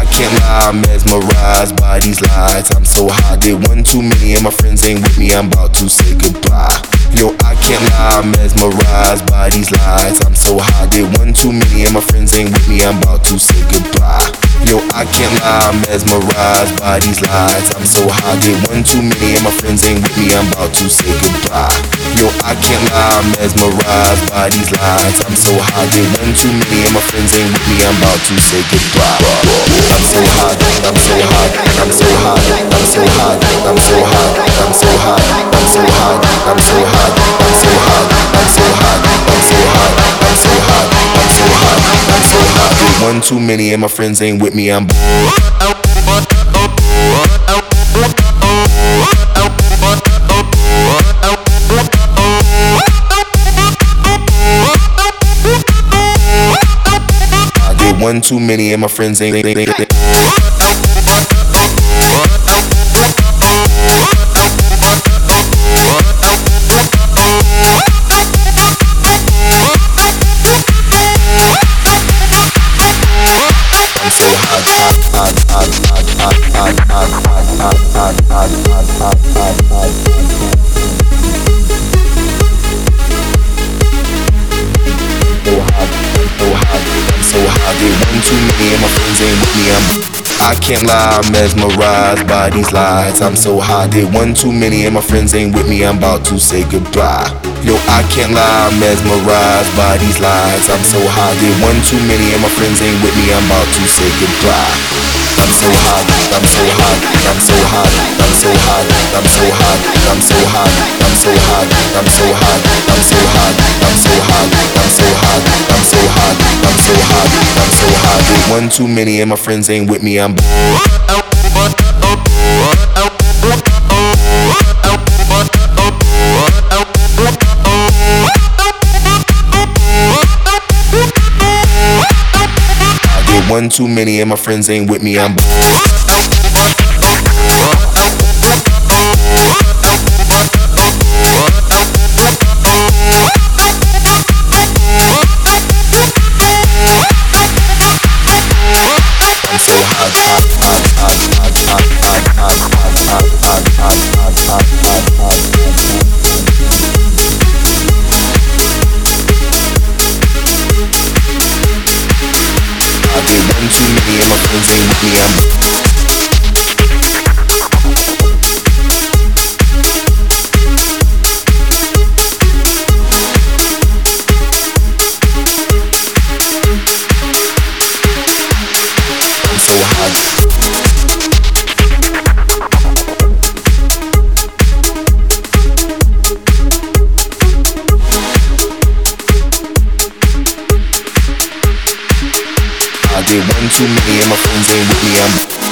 can't lie, I'm mesmerized by these lights. I'm so high, did one too many and my friends ain't with me, I'm about to say goodbye. Yo, I can't lie, I'm mesmerized by these lights. I'm so high, did one too many and my friends ain't with me, I'm about to say goodbye. Yo, I can't lie, I'm mesmerized by these lights. I'm so high, did one too many and my friends ain't with me, I'm about to say goodbye. Yo, I can't lie, I'm mesmerized by these lights. I'm so high, did one too many and my friends ain't with me, I'm about to say goodbye. I'm so high, I'm so high, I'm so high, I'm so high, I'm so high, I'm so high, I'm so high, I'm so high, I'm so high, I'm so high, I'm so high, I'm so high, I'm so high, I'm so high. Did one too many and my friends ain't with me, I'm one too many and my friends ain't I can't lie, I'm mesmerized by these lights. I'm so high, did one too many and my friends ain't with me, I'm about to say goodbye. Yo, I can't lie, I'm mesmerized by these lights. I'm so high, did one too many and my friends ain't with me, I'm about to say goodbye. I'm so high, I'm so high, I'm so high, I'm so high, I'm so high, I'm so high, I'm so high, I'm so high, I'm so high, I'm so high, I'm so high, I'm so high, I'm so high, I'm so high. Did one too many and my friends ain't with me, I'm one too many and my friends ain't with me, I'm so hot. I did one too many and my friends ain't with me, I'm so hot. I did one too many and my friends ain't with me, I'm